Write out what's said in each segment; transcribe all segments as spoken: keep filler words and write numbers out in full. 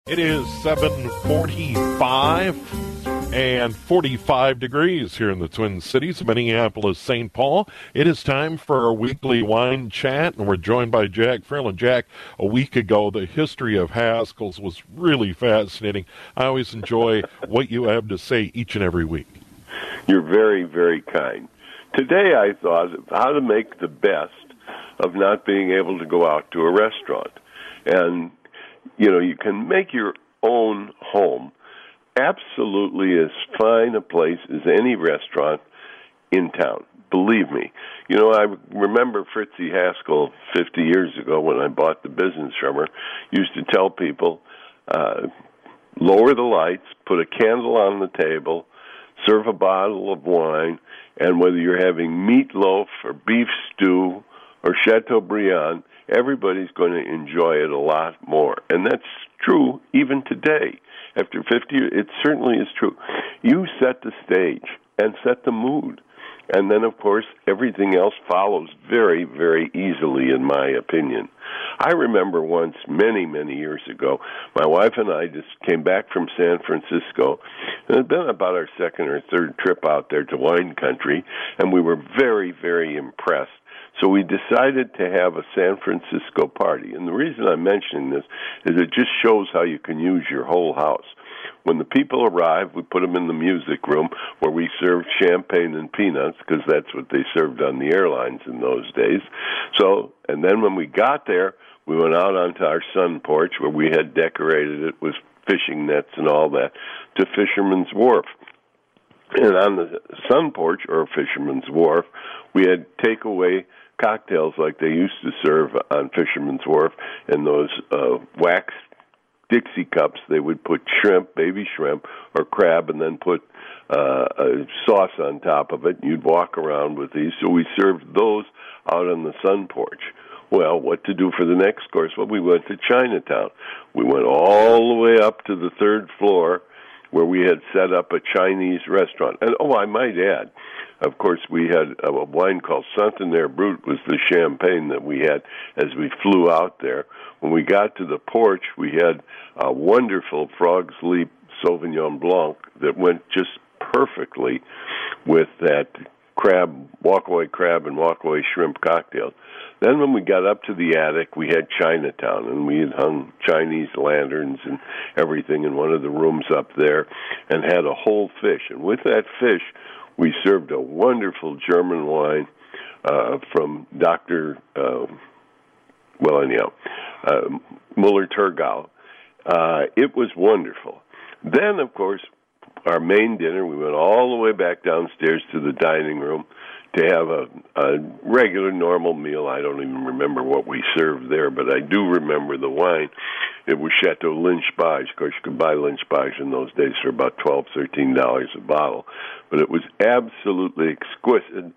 It is seven forty-five and forty-five degrees here in the Twin Cities, Minneapolis, Saint Paul. It is time for our weekly wine chat, and we're joined by Jack Frill. And Jack, a week ago, the history of Haskell's was really fascinating. I always enjoy what you have to say each and every week. You're very, very kind. Today I thought of how to make the best of not being able to go out to a restaurant. And you know, you can make your own home absolutely as fine a place as any restaurant in town. Believe me. You know, I remember Fritzie Haskell fifty years ago when I bought the business from her, used to tell people, uh, lower the lights, put a candle on the table, serve a bottle of wine, and whether you're having meatloaf or beef stew or Chateaubriand, everybody's going to enjoy it a lot more. And that's true even today. After fifty years, it certainly is true. You set the stage and set the mood. And then, of course, everything else follows very, very easily, in my opinion. I remember once, many, many years ago, my wife and I just came back from San Francisco. It had been about our second or third trip out there to wine country, and we were very, very impressed. So we decided to have a San Francisco party. And the reason I'm mentioning this is it just shows how you can use your whole house. When the people arrived, we put them in the music room where we served champagne and peanuts, because that's what they served on the airlines in those days. So, and then when we got there, we went out onto our sun porch where we had decorated it with fishing nets and all that to Fisherman's Wharf. And on the sun porch, or Fisherman's Wharf, we had takeaway cocktails like they used to serve on Fisherman's Wharf in those uh, wax Dixie cups. They would put shrimp, baby shrimp, or crab, and then put uh, a sauce on top of it. And you'd walk around with these. So we served those out on the sun porch. Well, what to do for the next course? Well, we went to Chinatown. We went all the way up to the third floor where we had set up a Chinese restaurant. And, oh, I might add, of course, we had a wine called Centenaire Brut, was the champagne that we had as we flew out there. When we got to the porch, we had a wonderful Frog's Leap Sauvignon Blanc that went just perfectly with that crab, walkaway crab and walkaway shrimp cocktail. Then when we got up to the attic, we had Chinatown, and we had hung Chinese lanterns and everything in one of the rooms up there and had a whole fish. And with that fish, we served a wonderful German wine uh, from Doctor Uh, well, anyhow, uh, Muller-Thurgau. Uh, it was wonderful. Then, of course, our main dinner, we went all the way back downstairs to the dining room to have a, a regular, normal meal. I don't even remember what we served there, but I do remember the wine. It was Chateau Lynch-Bages. Of course, you could buy Lynch-Bages in those days for about twelve dollars, thirteen dollars a bottle. But it was absolutely exquisite.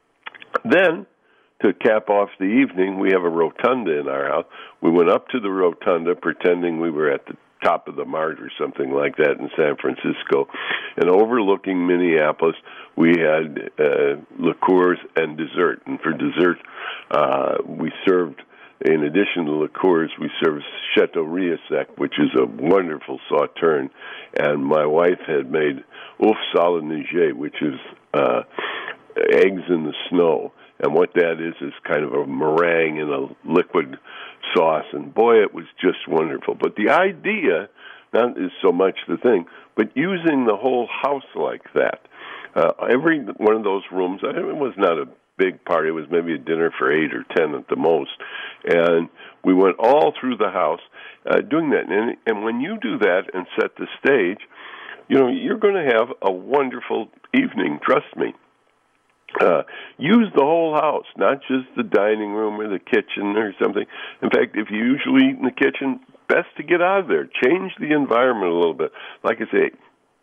Then, to cap off the evening, we have a rotunda in our house. We went up to the rotunda pretending we were at the top of the Mart or something like that in San Francisco. And overlooking Minneapolis, we had uh, liqueurs and dessert. And for dessert, uh, we served, in addition to liqueurs, we served Chateau Riesec, which is a wonderful sauterne. And my wife had made oeuf salé neige, which is uh, eggs in the snow. And what that is is kind of a meringue in a liquid sauce. And boy, it was just wonderful. But the idea, not is so much the thing, but using the whole house like that. Uh, every one of those rooms, it was not a big party. It was maybe a dinner for eight or ten at the most. And we went all through the house uh, doing that. And, and when you do that and set the stage, you know, you're going to have a wonderful evening, trust me. Uh, use the whole house, not just the dining room or the kitchen or something. In fact, if you usually eat in the kitchen, best to get out of there. Change the environment a little bit. Like I say,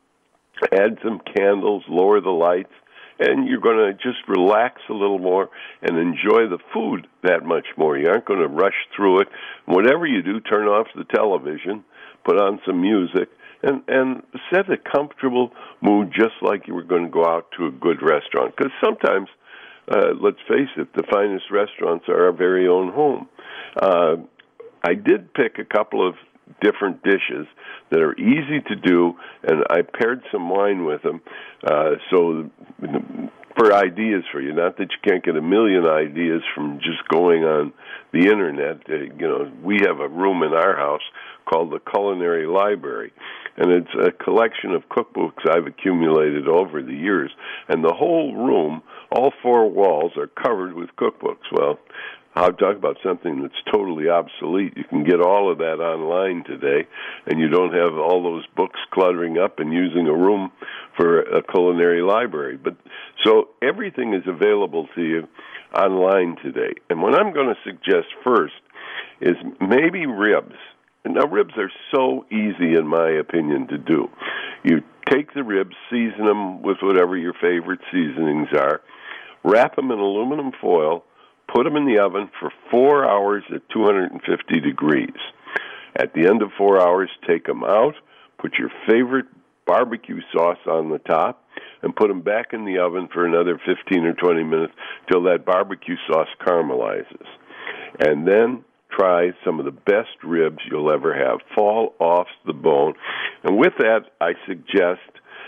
add some candles, lower the lights, and you're going to just relax a little more and enjoy the food that much more. You aren't going to rush through it. Whatever you do, turn off the television, put on some music, and, and set a comfortable mood just like you were going to go out to a good restaurant. Because sometimes, uh, let's face it, the finest restaurants are our very own home. Uh, I did pick a couple of different dishes that are easy to do, and I paired some wine with them. Uh, so for ideas for you, not that you can't get a million ideas from just going on the internet. Uh, you know, we have a room in our house called the Culinary Library, and it's a collection of cookbooks I've accumulated over the years. And the whole room, all four walls, are covered with cookbooks. Well, I'll talk about something that's totally obsolete. You can get all of that online today, and you don't have all those books cluttering up and using a room for a culinary library. But so everything is available to you online today. And what I'm going to suggest first is maybe ribs. Now, ribs are so easy, in my opinion, to do. You take the ribs, season them with whatever your favorite seasonings are, wrap them in aluminum foil, put them in the oven for four hours at two hundred fifty degrees. At the end of four hours, take them out, put your favorite barbecue sauce on the top, and put them back in the oven for another fifteen or twenty minutes till that barbecue sauce caramelizes. And then try some of the best ribs you'll ever have. Fall off the bone. And with that, I suggest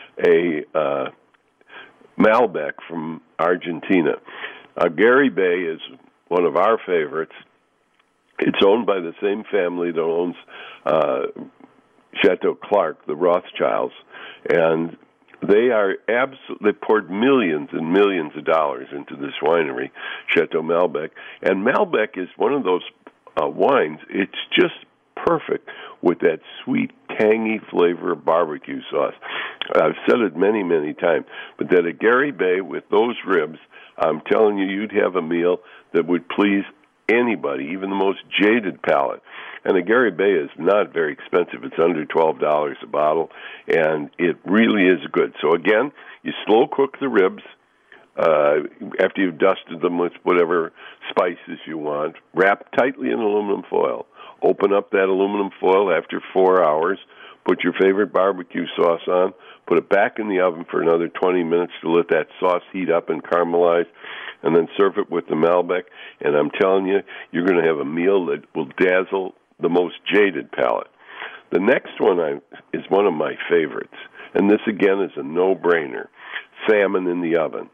a uh, Malbec from Argentina. Uh, Gary Bay is one of our favorites. It's owned by the same family that owns uh, Chateau Clark, the Rothschilds, and they are absolutely, they poured millions and millions of dollars into this winery, Chateau Malbec. And Malbec is one of those uh, wines, it's just perfect with that sweet, tangy flavor of barbecue sauce. I've said it many, many times, but that at Gary Bay with those ribs, I'm telling you, you'd have a meal that would please anybody, even the most jaded palate. And the Gary Bay is not very expensive. It's under twelve dollars a bottle, and it really is good. So again, you slow cook the ribs uh, after you've dusted them with whatever spices you want. Wrap tightly in aluminum foil. Open up that aluminum foil after four hours. Put your favorite barbecue sauce on. Put it back in the oven for another twenty minutes to let that sauce heat up and caramelize, and then serve it with the Malbec. And I'm telling you, you're going to have a meal that will dazzle the most jaded palate. The next one I, is one of my favorites, and this again is a no-brainer, salmon in the oven.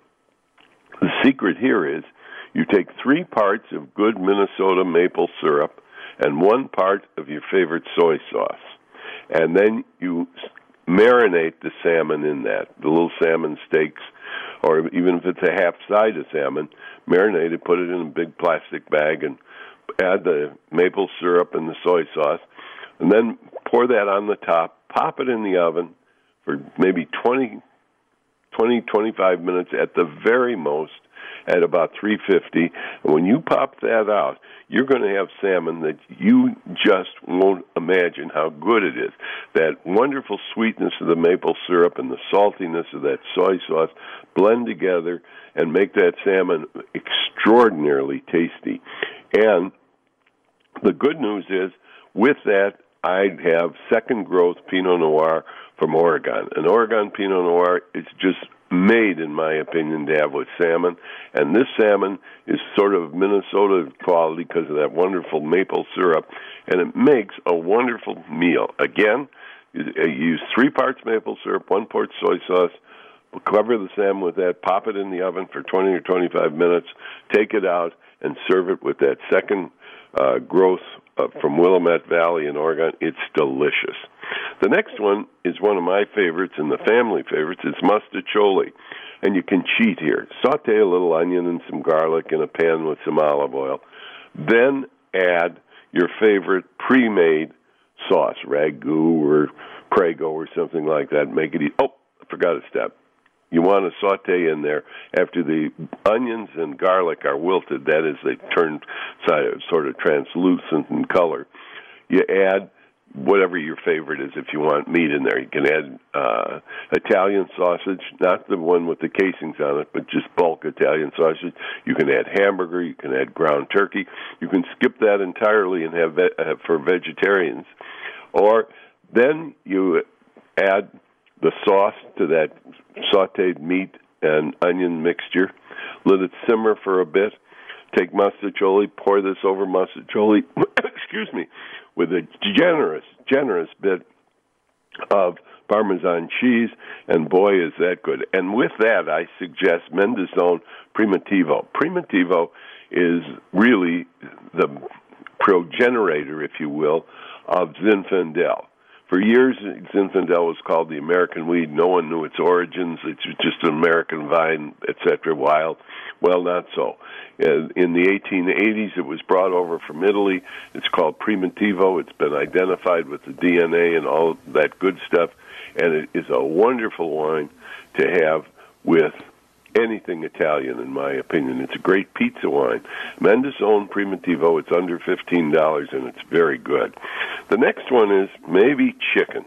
The secret here is you take three parts of good Minnesota maple syrup and one part of your favorite soy sauce, and then you marinate the salmon in that, the little salmon steaks, or even if it's a half side of salmon, marinate it, put it in a big plastic bag, and add the maple syrup and the soy sauce, and then pour that on the top, pop it in the oven for maybe twenty, twenty, twenty-five minutes at the very most at about three fifty. And when you pop that out, you're going to have salmon that you just won't imagine how good it is. That wonderful sweetness of the maple syrup and the saltiness of that soy sauce blend together and make that salmon extraordinarily tasty. And the good news is, with that, I'd have second growth Pinot Noir from Oregon. And Oregon Pinot Noir is just made, in my opinion, to have with salmon. And this salmon is sort of Minnesota quality because of that wonderful maple syrup. And it makes a wonderful meal. Again, you use three parts maple syrup, one part soy sauce. Cover the salmon with that, pop it in the oven for twenty or twenty-five minutes, take it out, and serve it with that second uh, growth uh, from Willamette Valley in Oregon. It's delicious. The next one is one of my favorites and the family favorites. It's mustacholi, and you can cheat here. Saute a little onion and some garlic in a pan with some olive oil. Then add your favorite pre-made sauce, ragu or Prego or something like that. Make it eat. Oh, I forgot a step. You want to saute in there after the onions and garlic are wilted. That is, they turn sort of translucent in color. You add whatever your favorite is. If you want meat in there, you can add uh, Italian sausage, not the one with the casings on it, but just bulk Italian sausage. You can add hamburger. You can add ground turkey. You can skip that entirely and have ve- uh, for vegetarians. Or then you add the sauce to that sautéed meat and onion mixture. Let it simmer for a bit. Take mustacholi, pour this over mustacholi, excuse me, with a generous, generous bit of Parmesan cheese, and boy, is that good. And with that, I suggest Mendocino Primitivo. Primitivo is really the progenitor, if you will, of Zinfandel. For years, Zinfandel was called the American weed. No one knew its origins. It's just an American vine, et cetera, wild. Well, not so. In the eighteen eighties, it was brought over from Italy. It's called Primitivo. It's been identified with the D N A and all that good stuff, and it is a wonderful wine to have with anything Italian, in my opinion. It's a great pizza wine. Mendocino Primitivo, it's under fifteen dollars, and it's very good. The next one is maybe chicken.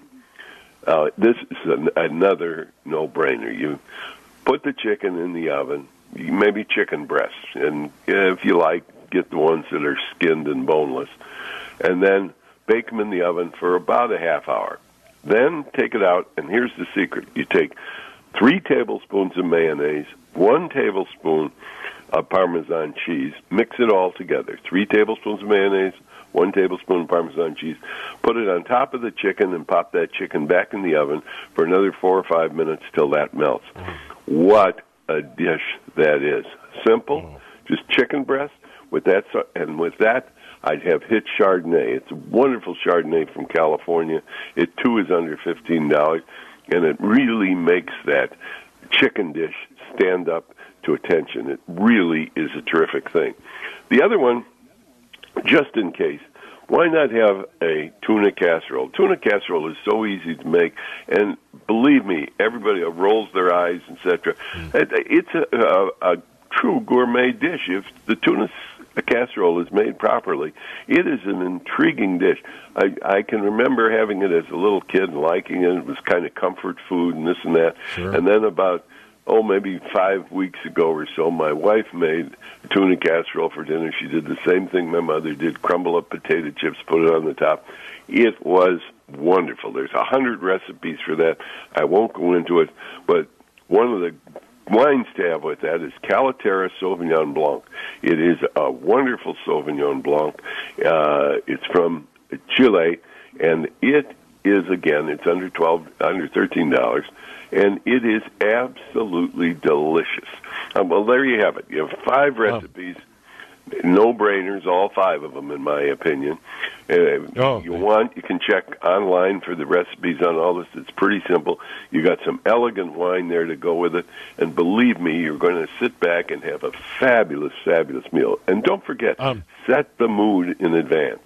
Uh, this is an, another no-brainer. You put the chicken in the oven, maybe chicken breasts, and if you like, get the ones that are skinned and boneless, and then bake them in the oven for about a half hour. Then take it out, and here's the secret. You take three tablespoons of mayonnaise, one tablespoon of Parmesan cheese, mix it all together. Three tablespoons of mayonnaise, one tablespoon of Parmesan cheese. Put it on top of the chicken and pop that chicken back in the oven for another four or five minutes till that melts. What a dish that is. Simple, just chicken breast. With that, and with that, I'd have hit Chardonnay. It's a wonderful Chardonnay from California. It, too, is under fifteen dollars, and it really makes that chicken dish stand up to attention. It really is a terrific thing. The other one, just in case, why not have a tuna casserole? Tuna casserole is so easy to make, and believe me, everybody rolls their eyes, et cetera. It's a, a, a true gourmet dish. If the tuna casserole is made properly, it is an intriguing dish. I, I can remember having it as a little kid and liking it. It was kind of comfort food and this and that. Sure. And then about, oh, maybe five weeks ago or so, my wife made tuna casserole for dinner. She did the same thing my mother did, crumble up potato chips, put it on the top. It was wonderful. There's a hundred recipes for that. I won't go into it, but one of the wines to have with that is Calaterra Sauvignon Blanc. It is a wonderful Sauvignon Blanc. Uh, it's from Chile, and it is, again, it's under twelve, under thirteen dollars, and it is absolutely delicious. Um, well, there you have it. You have five recipes, no-brainers, all five of them, in my opinion. Uh, oh, you man. want, you can check online for the recipes on all this. It's pretty simple. You got some elegant wine there to go with it, and believe me, you're going to sit back and have a fabulous, fabulous meal. And don't forget, Um, set the mood in advance.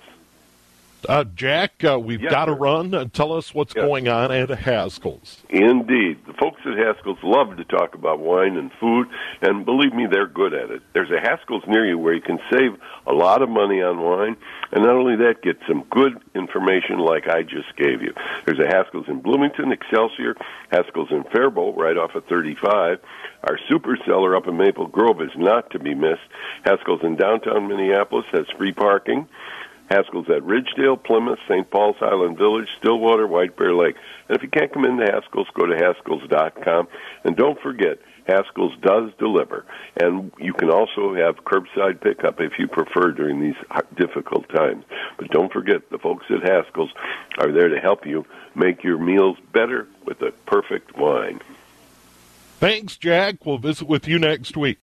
Uh, Jack, uh, we've Yes, got to sir. run. Uh, tell us what's Yes. going on at Haskell's. Indeed. The folks at Haskell's love to talk about wine and food, and believe me, they're good at it. There's a Haskell's near you where you can save a lot of money on wine, and not only that, get some good information like I just gave you. There's a Haskell's in Bloomington, Excelsior, Haskell's in Faribault, right off of thirty-five. Our super cellar up in Maple Grove is not to be missed. Haskell's in downtown Minneapolis has free parking. Haskell's at Ridgedale, Plymouth, Saint Paul's Highland Village, Stillwater, White Bear Lake. And if you can't come into Haskell's, go to Haskell's dot com. And don't forget, Haskell's does deliver. And you can also have curbside pickup if you prefer during these difficult times. But don't forget, the folks at Haskell's are there to help you make your meals better with the perfect wine. Thanks, Jack. We'll visit with you next week.